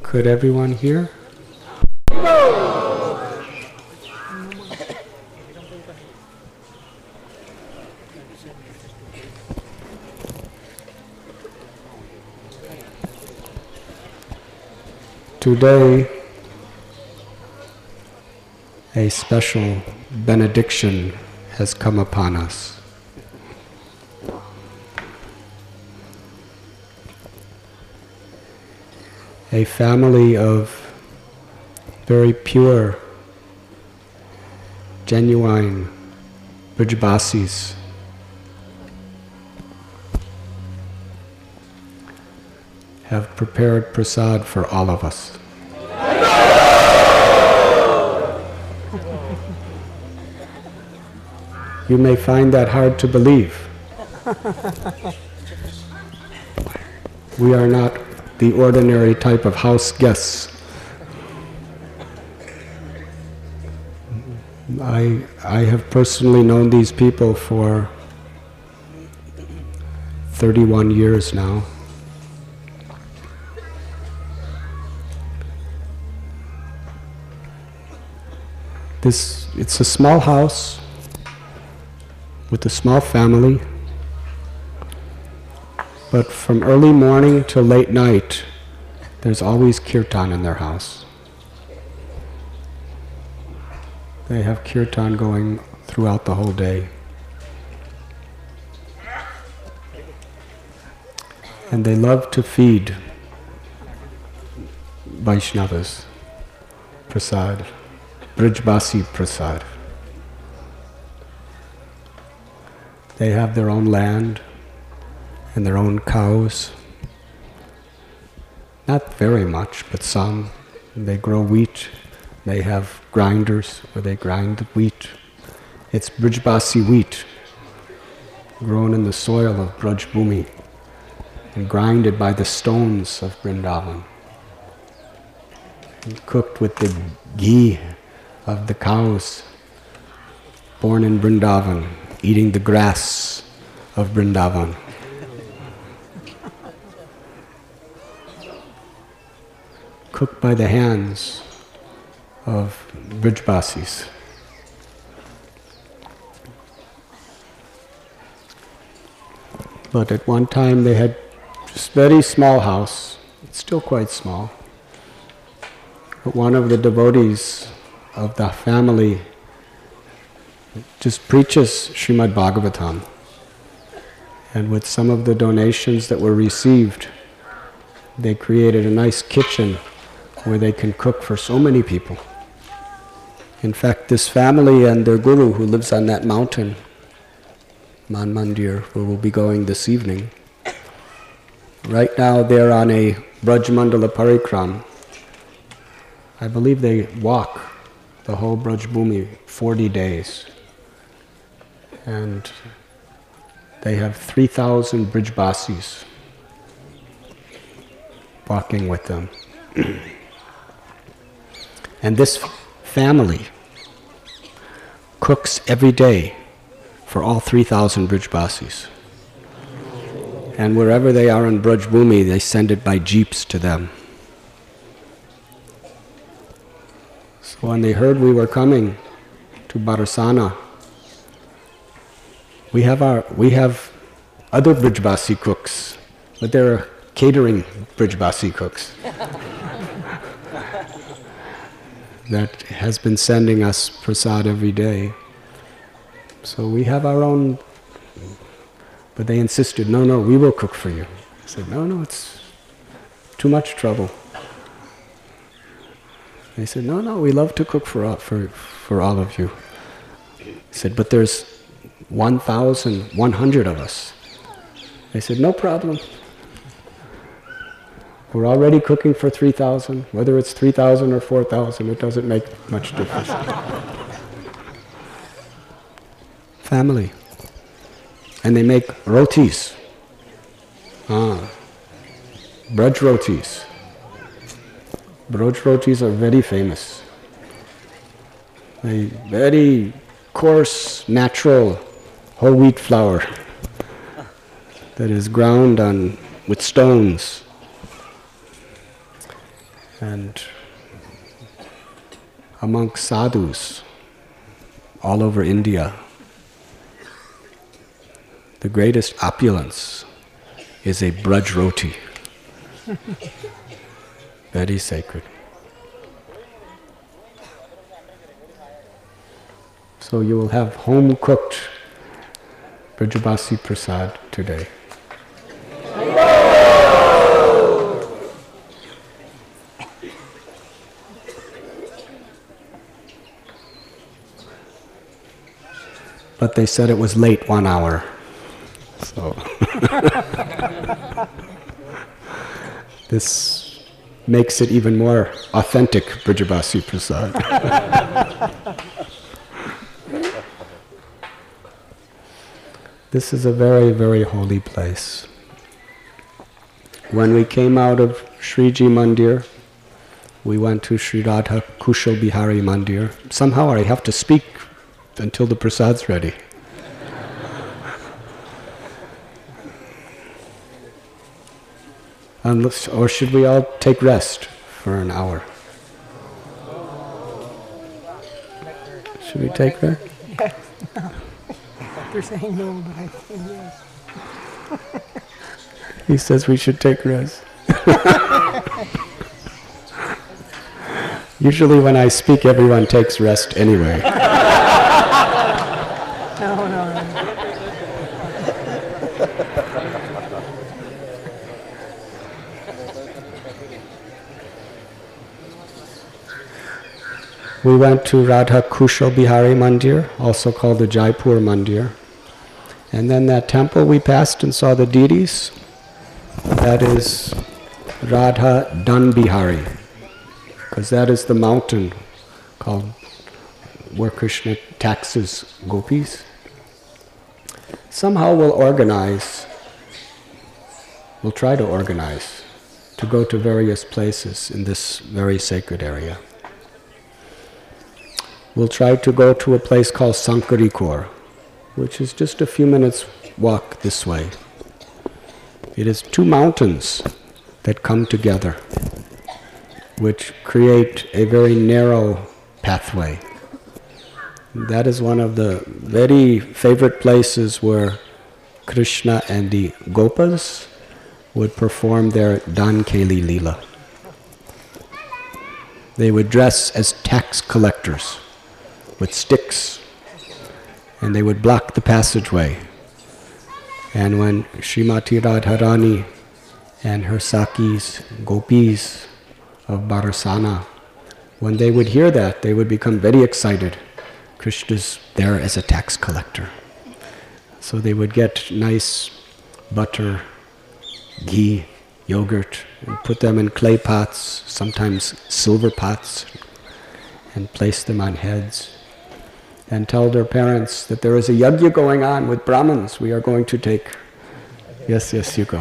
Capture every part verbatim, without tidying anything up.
Could everyone hear? Today, a special benediction has come upon us. A family of very pure, genuine Brijbasis have prepared prasad for all of us. You may find that hard to believe. We are not the ordinary type of house guests. I, I have personally known these people for thirty-one years now. This, it's a small house with a small family, but from early morning till late night, there's always kirtan in their house. They have kirtan going throughout the whole day. And they love to feed Vaishnavas prasad, Brijbasi prasad. They have their own land and their own cows. Not very much, but some. They grow wheat. They have grinders where they grind the wheat. It's Brijbasi wheat, grown in the soil of Braj Bhumi and grinded by the stones of Vrindavan, and cooked with the ghee of the cows born in Vrindavan, eating the grass of Vrindavan. Cooked by the hands of Brijbasis. But at one time they had just very small house. It's still quite small. But one of the devotees of the family just preaches Srimad Bhagavatam. And with some of the donations that were received, they created a nice kitchen where they can cook for so many people. In fact, this family and their guru who lives on that mountain, Man Mandir, where we'll be going this evening, right now they're on a Braj Mandala Parikram. I believe they walk the whole Braj Bhumi forty days. And they have three thousand Brijbasis walking with them. And this family cooks every day for all three thousand Brijbasis. And wherever they are in Braj Bhumi, they send it by jeeps to them. So when they heard we were coming to Barasana, we have our we have other Brijbasi cooks, but they're catering Brijbasi cooks that has been sending us prasad every day. So we have our own, but they insisted, no, no, we will cook for you. I said, no, no, it's too much trouble. They said, no, no, we love to cook for all, for, for all of you. I said, but there's one thousand one hundred of us. They said, no problem. We're already cooking for three thousand. Whether it's three thousand or four thousand, it doesn't make much difference. Family. And they make rotis. Ah, Braj rotis. Braj rotis are very famous. They very coarse, natural, whole wheat flour that is ground on with stones. and amongst sadhus all over India, the greatest opulence is a braj roti. Very sacred. So you will have home-cooked Brajabasi Prasad today. But they said it was late one hour. So this makes it even more authentic Brajabasi Prasad. This is a very, very holy place. When we came out of Sriji Mandir, we went to Sri Radha Kushal Bihari Mandir. Somehow I have to speak until the prasad's ready. Unless, or should we all take rest for an hour? Should we take rest? Yes. No. You're saying no, but I think yes. He says we should take rest. Usually when I speak, everyone takes rest anyway. No, no, no. We went to Radha Kushal Bihari Mandir, also called the Jaipur Mandir. And then that temple we passed and saw the deities, that is Radha Dan Bihari, because that is the mountain called where Krishna taxes gopis. Somehow we'll organize, we'll try to organize to go to various places in this very sacred area. We'll try to go to a place called Sankarikor, which is just a few minutes walk this way. It is two mountains that come together, which create a very narrow pathway. That is one of the very favorite places where Krishna and the Gopas would perform their Dankeli Leela. They would dress as tax collectors with sticks, and they would block the passageway. And when Srimati Radharani and her Sakis, Gopis of Barasana, when they would hear that, they would become very excited. Krishna's there as a tax collector. So they would get nice butter, ghee, yogurt, and put them in clay pots, sometimes silver pots, and place them on heads, and tell their parents that there is a yajna going on with Brahmins. We are going to take, yes, yes, you go.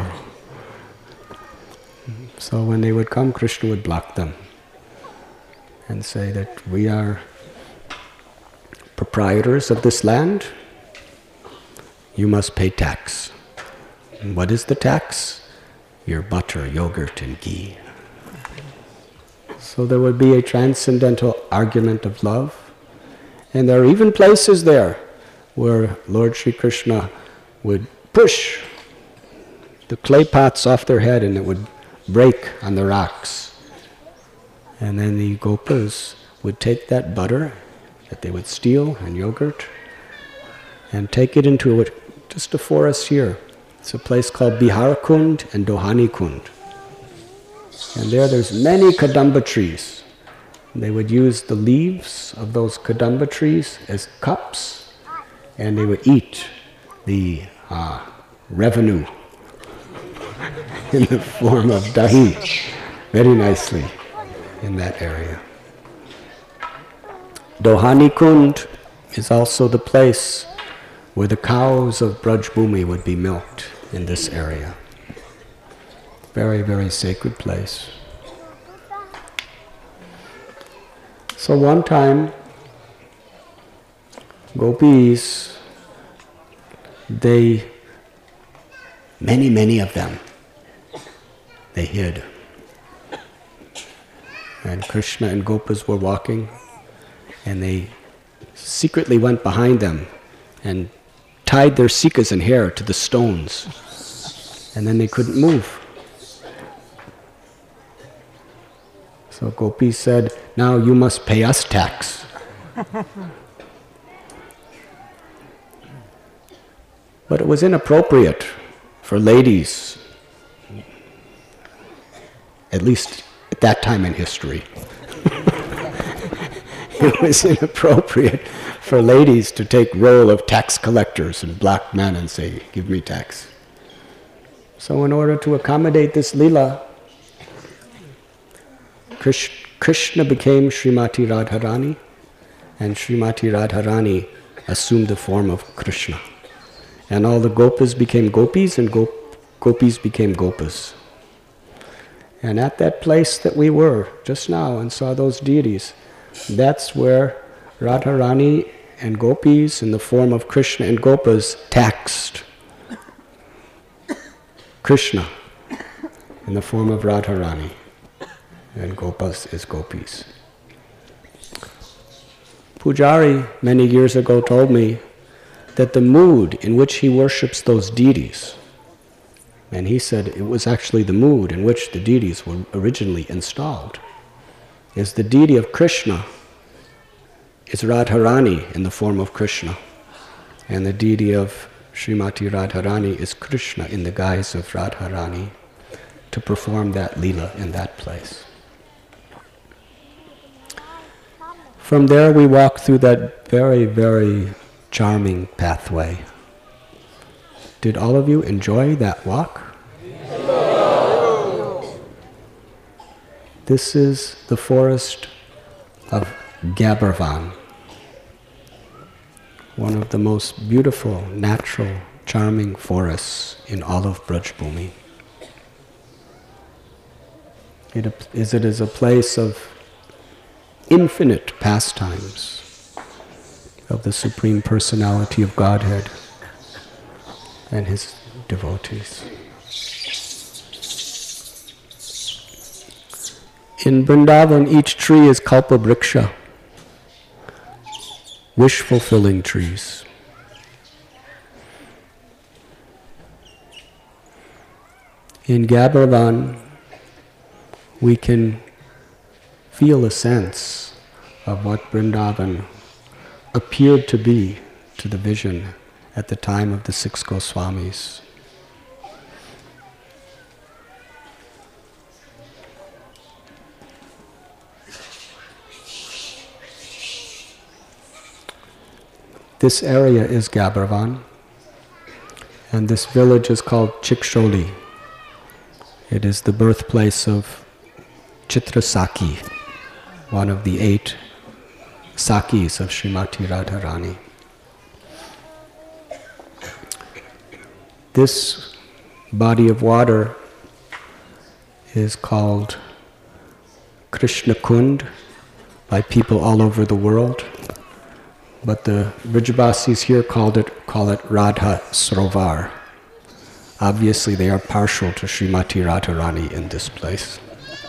So when they would come, Krishna would block them and say that we are proprietors of this land. You must pay tax. And what is the tax? Your butter, yogurt, and ghee. So there would be a transcendental argument of love. And there are even places there where Lord Sri Krishna would push the clay pots off their head and it would break on the rocks. And then the Gopas would take that butter that they would steal and yogurt and take it into a, just a forest here. It's a place called Bihar Kund and Dohani Kund. And there there's many Kadamba trees. They would use the leaves of those Kadamba trees as cups, and they would eat the uh, revenue in the form of dahi very nicely in that area. Dohani Kund is also the place where the cows of Braj Bhumi would be milked in this area. Very, very sacred place. So one time, gopis, they, many, many of them, they hid. and Krishna and Gopas were walking, and they secretly went behind them and tied their sikas and hair to the stones, and then they couldn't move. So Gopi said, "Now you must pay us tax." But it was inappropriate for ladies, at least at that time in history. It was inappropriate for ladies to take role of tax collectors and black men and say, "Give me tax." So in order to accommodate this lila, Krishna became Srimati Radharani, and Srimati Radharani assumed the form of Krishna. And all the Gopas became Gopis, and Gop Gopis became Gopas. And at that place that we were just now and saw those deities, that's where Radharani and Gopis in the form of Krishna and Gopas taxed Krishna in the form of Radharani, and Gopas is Gopis. Pujari many years ago told me that the mood in which he worships those deities, and he said it was actually the mood in which the deities were originally installed, is the deity of Krishna is Radharani in the form of Krishna, and the deity of Srimati Radharani is Krishna in the guise of Radharani to perform that lila in that place. From there we walk through that very, very charming pathway. Did all of you enjoy that walk? This is the forest of Gabarvan, one of the most beautiful, natural, charming forests in all of Brajbhumi. It is, it is a place of infinite pastimes of the Supreme Personality of Godhead and His devotees. In Vrindavan, each tree is Kalpabriksha, wish-fulfilling trees. In Gabarvan, we can feel a sense of what Vrindavan appeared to be to the vision at the time of the six Goswamis. This area is Gabarvan, and this village is called Chiksholi. It is the birthplace of Chitrasakhi, one of the eight Sakhis of Srimati Radharani. This body of water is called Krishna Kund by people all over the world, but the Vrijabasis here called it, call it Radha Srovar. Obviously they are partial to Srimati Radharani in this place.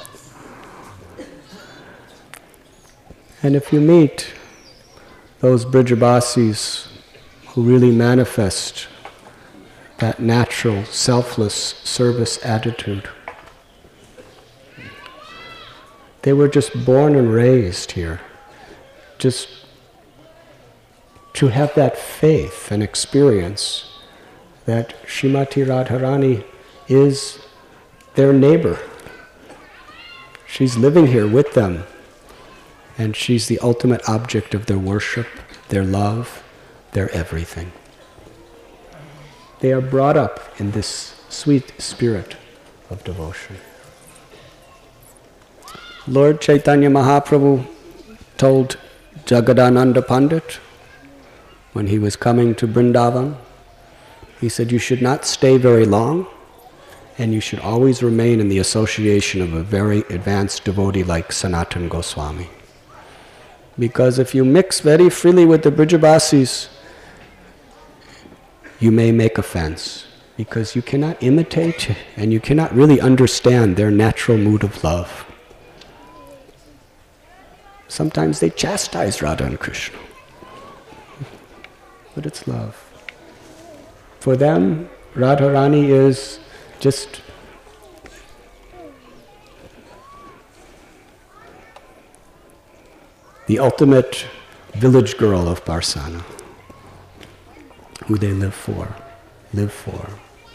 And if you meet those Vrijabasis who really manifest that natural, selfless service attitude, they were just born and raised here, just to have that faith and experience that Srimati Radharani is their neighbor. She's living here with them, and she's the ultimate object of their worship, their love, their everything. They are brought up in this sweet spirit of devotion. Lord Chaitanya Mahaprabhu told Jagadananda Pandit when he was coming to Vrindavan, he said, you should not stay very long, and you should always remain in the association of a very advanced devotee like Sanatana Goswami. Because if you mix very freely with the Vrijabasis, you may make offense, because you cannot imitate and you cannot really understand their natural mood of love. Sometimes they chastise Radha and Krishna. But it's love. For them, Radharani is just the ultimate village girl of Barsana, who they live for, live for.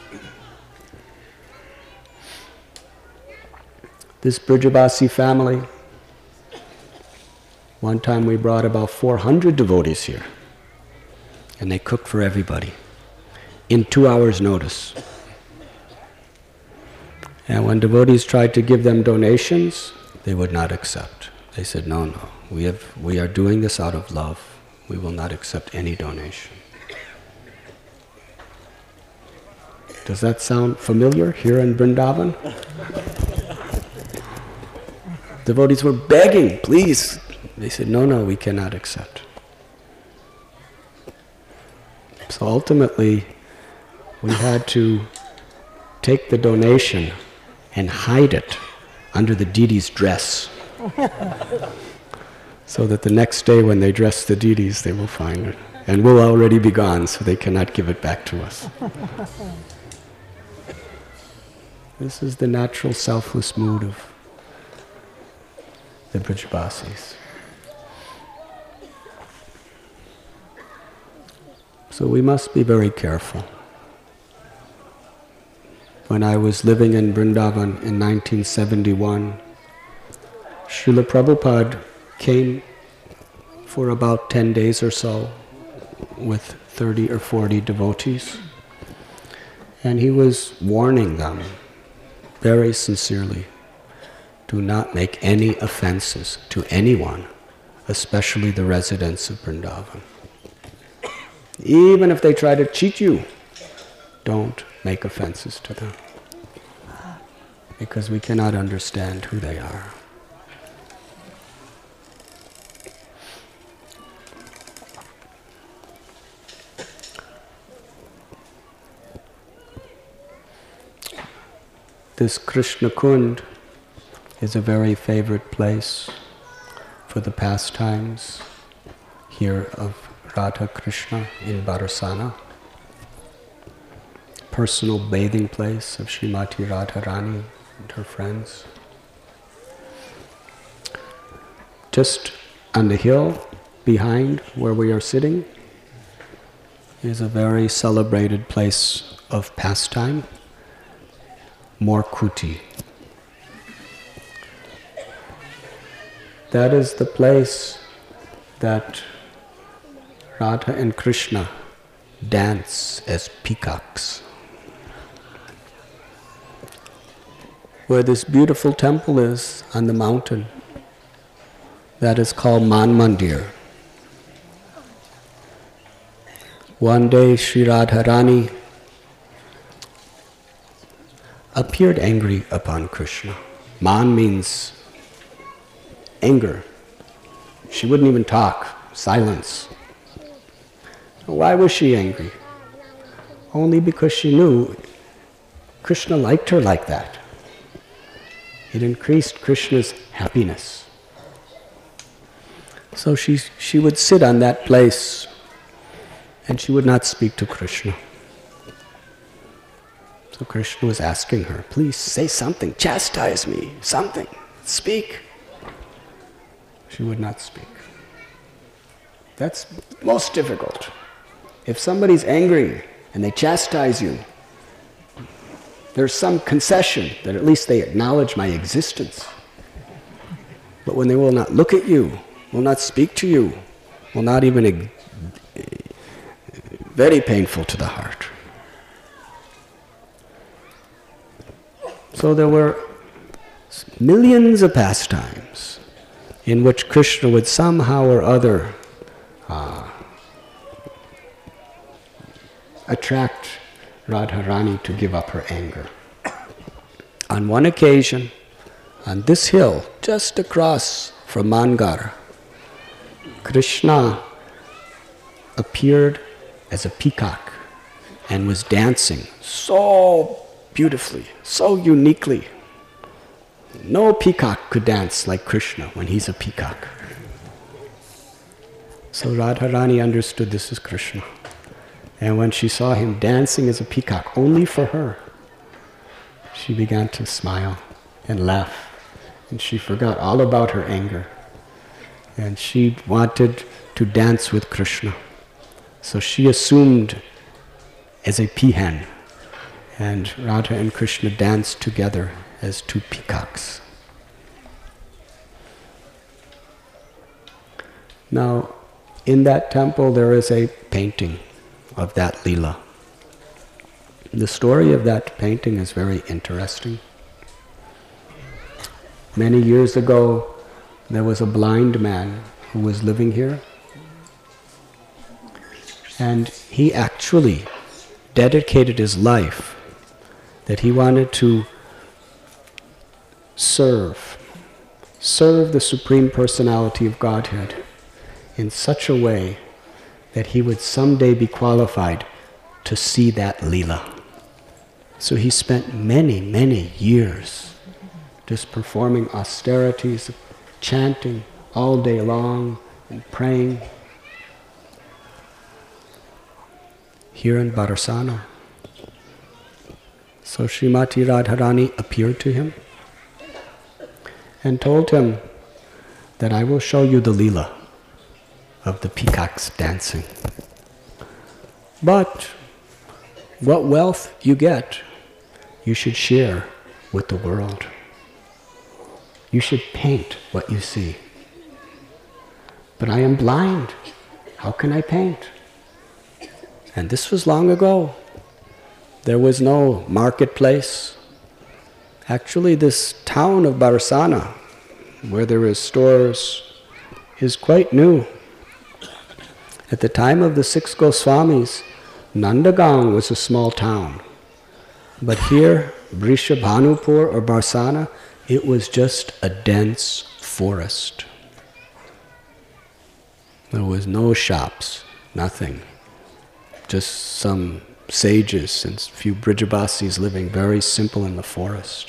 This Brijabasi family, one time we brought about four hundred devotees here, and they cooked for everybody in two hours' notice. And when devotees tried to give them donations, they would not accept. They said, no, no, we have, we are doing this out of love. We will not accept any donation. Does that sound familiar here in Vrindavan? Devotees were begging, please. They said, no, no, we cannot accept. So ultimately, we had to take the donation and hide it under the deity's dress. So that the next day when they dress the deities, they will find it. And we'll already be gone, so they cannot give it back to us. This is the natural selfless mood of the Brijabasis. So we must be very careful. When I was living in Vrindavan in nineteen seventy-one, Srila Prabhupada came for about ten days or so with thirty or forty devotees, and he was warning them very sincerely, do not make any offenses to anyone, especially the residents of Vrindavan. Even if they try to cheat you, don't make offenses to them, because we cannot understand who they are. This Krishna Kund is a very favorite place for the pastimes here of Radha Krishna in Barsana. Personal bathing place of Srimati Radharani and her friends. Just on the hill behind where we are sitting is a very celebrated place of pastime, Morkuti. That is the place that Radha and Krishna dance as peacocks. Where this beautiful temple is on the mountain, that is called Man Mandir. One day Sri Radharani appeared angry upon Krishna. Man means anger. She wouldn't even talk, silence. Why was she angry? Only because she knew Krishna liked her like that. It increased Krishna's happiness. So she, she would sit on that place and she would not speak to Krishna. So Krishna was asking her, please say something, chastise me, something, speak. She would not speak. That's most difficult. If somebody's angry and they chastise you, there's some concession that at least they acknowledge my existence. But when they will not look at you, will not speak to you, will not even, very painful to the heart. So there were millions of pastimes in which Krishna would somehow or other uh, attract Radharani to give up her anger. On one occasion, on this hill, just across from Mangar, Krishna appeared as a peacock and was dancing so beautifully, so uniquely. No peacock could dance like Krishna when he's a peacock. So Radharani understood this is Krishna. And when she saw him dancing as a peacock only for her, she began to smile and laugh. And she forgot all about her anger. And she wanted to dance with Krishna. So she assumed as a peahen. And Radha and Krishna danced together as two peacocks. Now, in that temple there is a painting of that Leela. The story of that painting is very interesting. Many years ago, there was a blind man who was living here, and he actually dedicated his life that he wanted to serve, serve the Supreme Personality of Godhead in such a way that he would someday be qualified to see that Leela. So he spent many, many years just performing austerities, chanting all day long and praying here in Barsana. So Srimati Radharani appeared to him and told him that I will show you the Leela of the peacocks dancing. But what wealth you get, you should share with the world. You should paint what you see. But I am blind. How can I paint? And this was long ago. There was no marketplace. Actually, this town of Barsana, where there is stores, is quite new. At the time of the six Goswamis, Nandagang was a small town. But here, Vrishabhanupur or Barsana, it was just a dense forest. There was no shops, nothing. Just some sages and a few Brijabasis living very simple in the forest.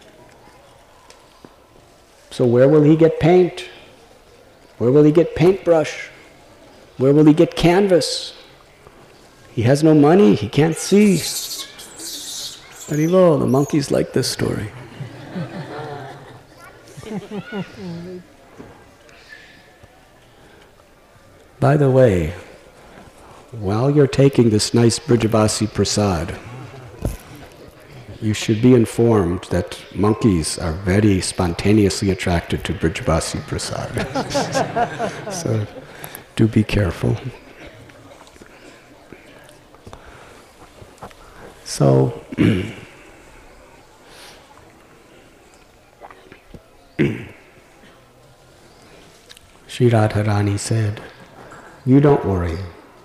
So where will he get paint? Where will he get paintbrush? Where will he get canvas? He has no money, he can't see. Haribo, the monkeys like this story. By the way, while you're taking this nice Brijavasi prasad, you should be informed that monkeys are very spontaneously attracted to Brijavasi prasad. So do be careful. So, Sri Radharani said, you don't worry.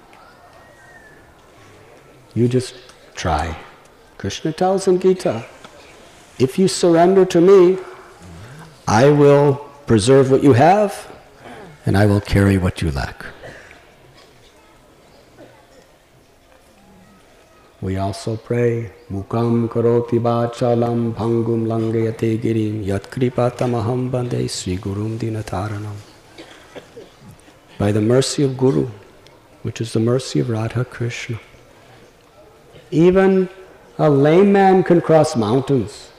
You just try. Krishna tells in Gita, if you surrender to me, I will preserve what you have and I will carry what you lack. We also pray, Mukam karoti vachalam bhangum langayate girim yat kripatamaham bande sri gurum dinataranam. By the mercy of Guru, which is the mercy of Radha Krishna, even a lame man can cross mountains.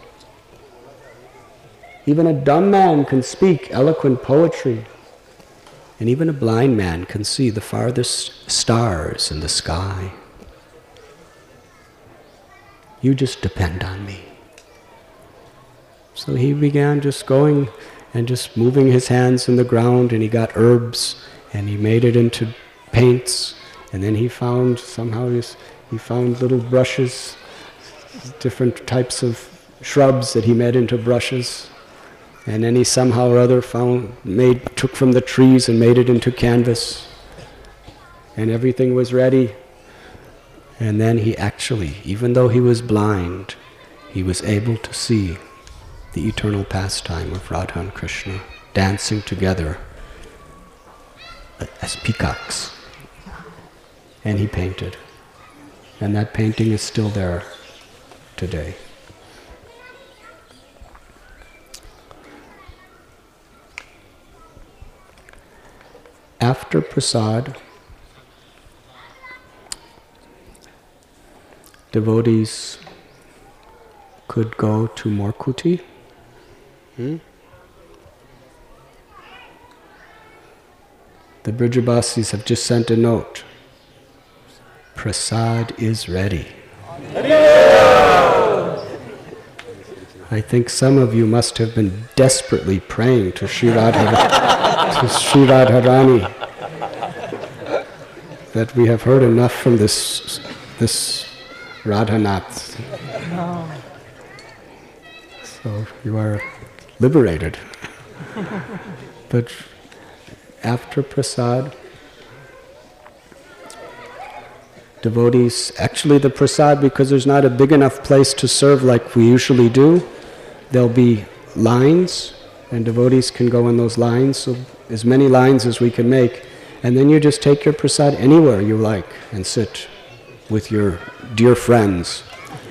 Even a dumb man can speak eloquent poetry. And even a blind man can see the farthest stars in the sky. You just depend on me. So he began just going and just moving his hands in the ground, and he got herbs and he made it into paints, and then he found somehow his, he found little brushes, different types of shrubs that he made into brushes, and then he somehow or other found, made, took from the trees and made it into canvas, and everything was ready. And then he actually, even though he was blind, he was able to see the eternal pastime of Radha and Krishna dancing together as peacocks. And he painted. And that painting is still there today. after prasad, devotees could go to Morkuti. Hmm? The Brijabasis have just sent a note. Prasad is ready. I think some of you must have been desperately praying to Sri Radha, to Sri Radharani, that we have heard enough from this, this Radhanath. So you are liberated. But after prasad, devotees, actually the prasad, because there's not a big enough place to serve like we usually do, there'll be lines, and devotees can go in those lines, so as many lines as we can make, and then you just take your prasad anywhere you like and sit with your dear friends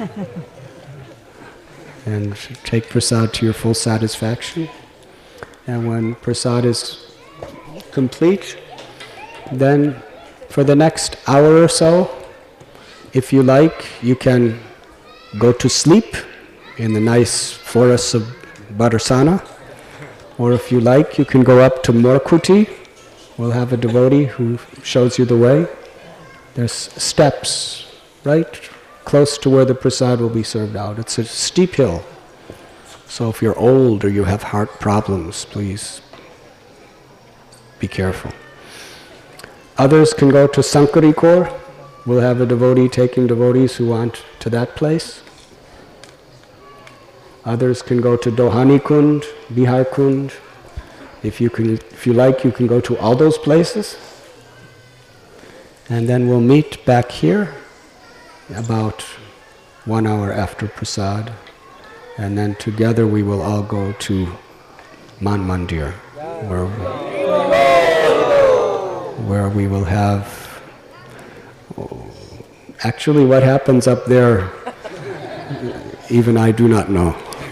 and take prasad to your full satisfaction. And when prasad is complete, then for the next hour or so, if you like, you can go to sleep in the nice forests of Bharsana, or if you like, you can go up to Morkuti. We'll have a devotee who shows you the way. There's steps right close to where the prasad will be served out. It's a steep hill. So if you're old or you have heart problems, please be careful. Others can go to Sankarikor. We'll have a devotee taking devotees who want to that place. Others can go to Dohani Kund, Bihar Kund. If you can, if you like, you can go to all those places. And then we'll meet back here about one hour after prasad. And then together we will all go to Man Mandir, where, where we will have... Actually, what happens up there, even I do not know.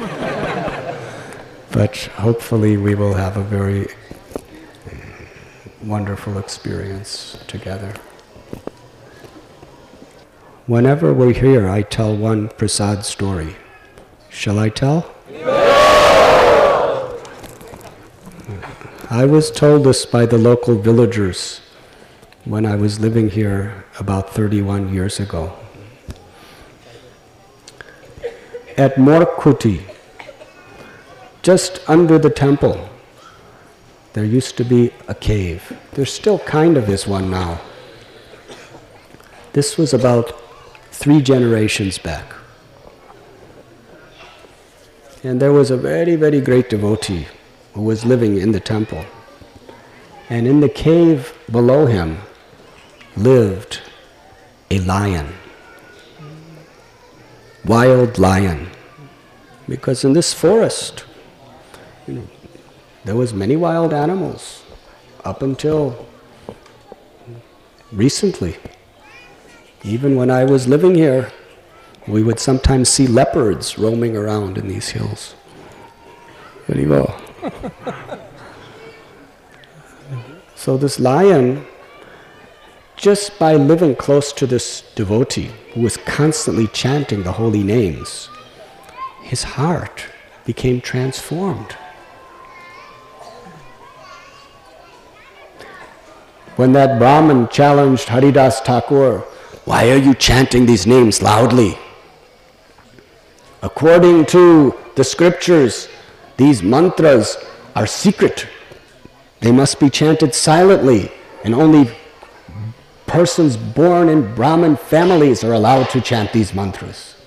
But hopefully we will have a very wonderful experience together. Whenever we're here, I tell one prasad story. Shall I tell? No! I was told this by the local villagers when I was living here about thirty-one years ago. At Morkuti, just under the temple, there used to be a cave. There still kind of is one now. This was about three generations back. And there was a very, very great devotee who was living in the temple. And in the cave below him lived a lion. Wild lion. Because in this forest, you know, there was many wild animals up until recently. Even when I was living here, we would sometimes see leopards roaming around in these hills. Very well. So this lion, just by living close to this devotee who was constantly chanting the holy names, his heart became transformed. When that Brahmin challenged Haridas Thakur, "Why are you chanting these names loudly? According to the scriptures, these mantras are secret. They must be chanted silently, and only persons born in Brahmin families are allowed to chant these mantras."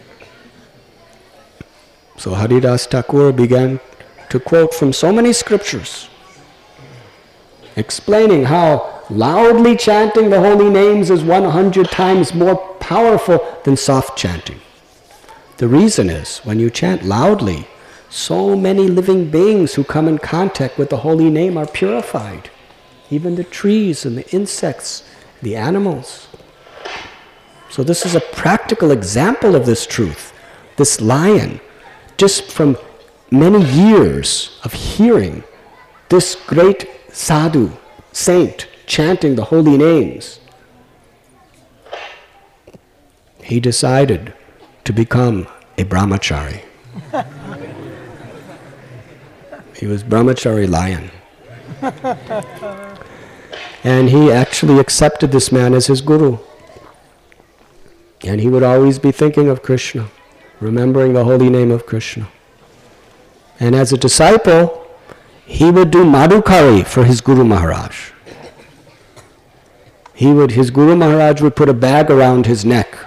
So Haridas Thakur began to quote from so many scriptures, explaining how loudly chanting the holy names is one hundred times more powerful than soft chanting. The reason is, when you chant loudly, so many living beings who come in contact with the holy name are purified. Even the trees and the insects, the animals. So this is a practical example of this truth. This lion, just from many years of hearing this great sadhu saint, chanting the holy names, he decided to become a brahmachari. He was brahmachari lion. And he actually accepted this man as his guru. And he would always be thinking of Krishna, remembering the holy name of Krishna. And as a disciple, he would do madhukari for his Guru Maharaj. He would, his Guru Maharaj would put a bag around his neck,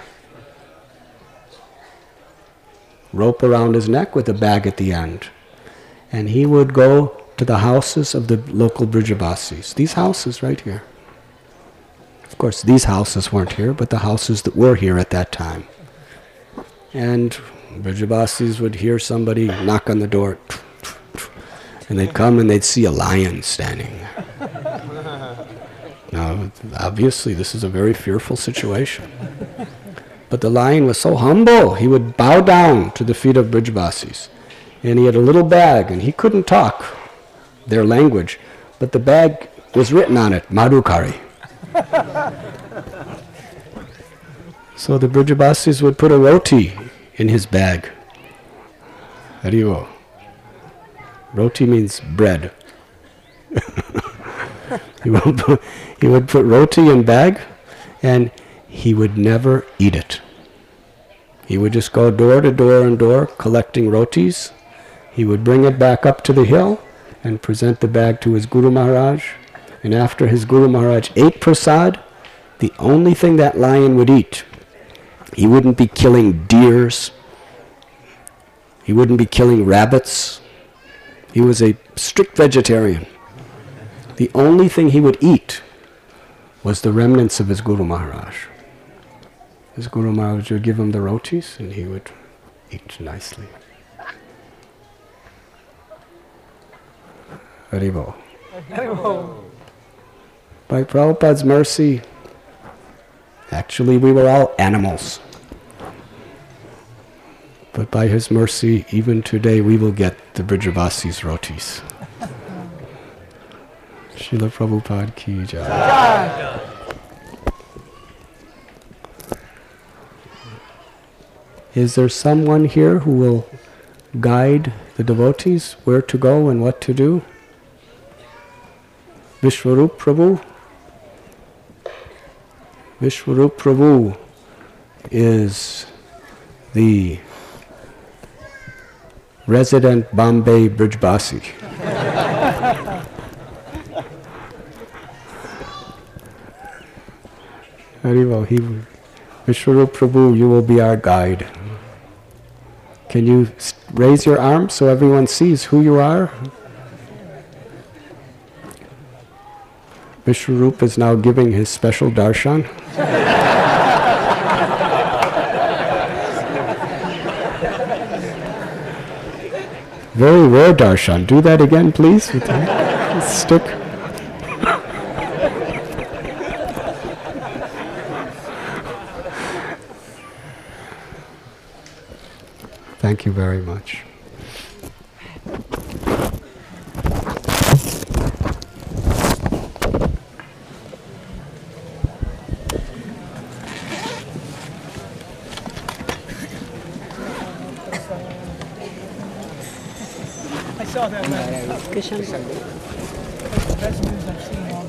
rope around his neck with a bag at the end. And he would go to the houses of the local Brijavasis. These houses right here. Of course, these houses weren't here, but the houses that were here at that time. And Brijavasis would hear somebody knock on the door, and they'd come and they'd see a lion standing there. Now, obviously, this is a very fearful situation. But the lion was so humble, he would bow down to the feet of Brijavasis. And he had a little bag, and he couldn't talk their language, but the bag was written on it, Madhukari. So the Brijavasis would put a roti in his bag. Haribo. Roti means bread. he, would put, he would put roti in bag, and he would never eat it. He would just go door to door and door collecting rotis. He would bring it back up to the hill and present the bag to his Guru Maharaj. And after his Guru Maharaj ate prasad, the only thing that lion would eat, he wouldn't be killing deers, he wouldn't be killing rabbits. He was a strict vegetarian. The only thing he would eat was the remnants of his Guru Maharaj. His Guru Maharaj would give him the rotis and he would eat nicely. Haribo. Haribo. By Prabhupada's mercy, actually we were all animals. But by his mercy, even today we will get the Brijavasis rotis. Srila Prabhupada ki jai. Is there someone here who will guide the devotees where to go and what to do? Vishwarup Prabhu? Vishwarup Prabhu is the resident Bombay Brijbasi. Haribo, he, Vishwarup Prabhu, you will be our guide. Can you raise your arm so everyone sees who you are? Vishwarup is now giving his special darshan. Very rare darshan. Do that again, please, with the stick. Thank you very much. I saw that. Best news I've seen all